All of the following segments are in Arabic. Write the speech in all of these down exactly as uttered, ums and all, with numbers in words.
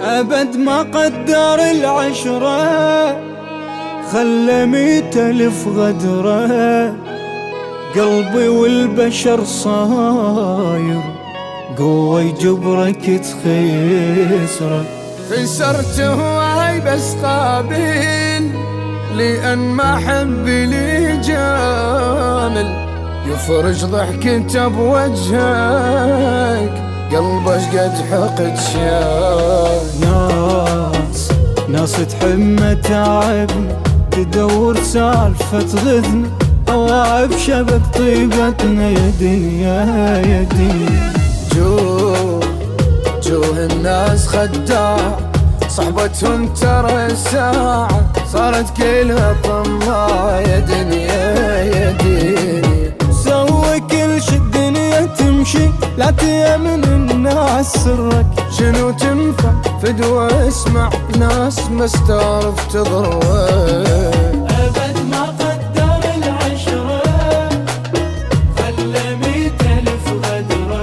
أبد ما قدر العشرة، خلى ميت ألف غدرة. قلبي والبشر صاير قوة يجبرك تخسره. خسرته هاي بس قابل، لأن ما حب لي جامل. يفرج ضحكته بوجهك، قلبه شقد حقد شان. ناس ناس تحمى تعبنا، تدور سالفة غذنا، أواعب شبك طيبتنا يا دنيا يا دنيا. جوه جوه الناس خداع، صحبتهم ترى ساعة صارت كلها طماع يا دنيا يا دنيا. سوي كل شي الدنيا تمشي، لا تيمن الناس سرك. شنو تنفع فدوى اسمع ناس مستعرف تضرك. أبد ما قدر العشرة، خلى ميت ألف غدرة.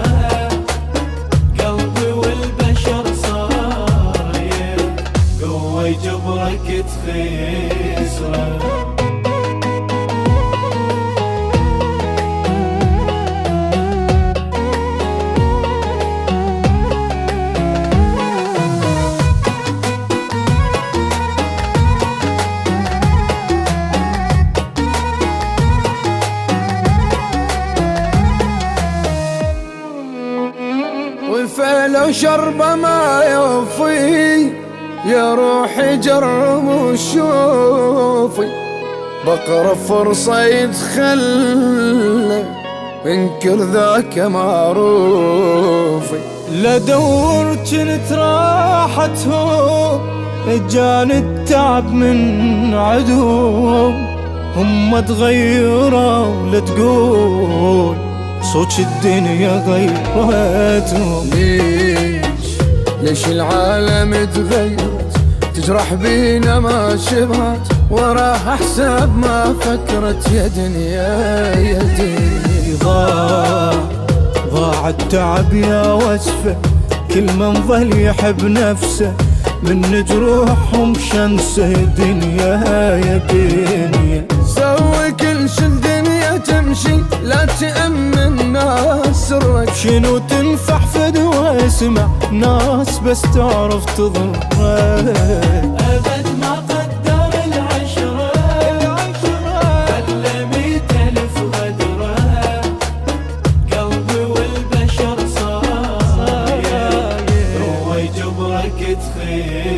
قلبي والبشر صاير قوة يجبرك تخسره. وفلو شربه ما يوفي، يا روحي جرب وشوفي. بقرب فرصة يتخلى، انكر ذاك معروفي. لا دور جنت راحتهم، جان التعب من عدوم. هم تغيروا لا تقول صوت الدنيا غيرتهم. ليش ليش العالم تغيرت، تجرح بينا ما شبعت، وراها حساب ما فكرت يا دنيا يا دنيا. ضاع ضاع التعب يا وصفه، كل من ظل يحب نفسه، من جروحهم شمسه يا دنيا يا دنيا. سوي كل شي الدنيا تمشي، لا تأمن ناس سرك. شنو تنفع فدوى اسمع ناس بس تعرف تضرك. أبد ما قدر العشرة، خلى ميت ألف غدرة. قلبي والبشر صاير قوة يجبرك تخيل.